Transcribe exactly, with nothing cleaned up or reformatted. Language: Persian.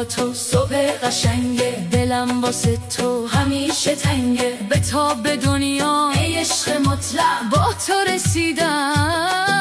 با تو صبح قشنگه، دلم واسه تو همیشه تنگه. به تا به دنیا ای عشق مطلق، با تو رسیدم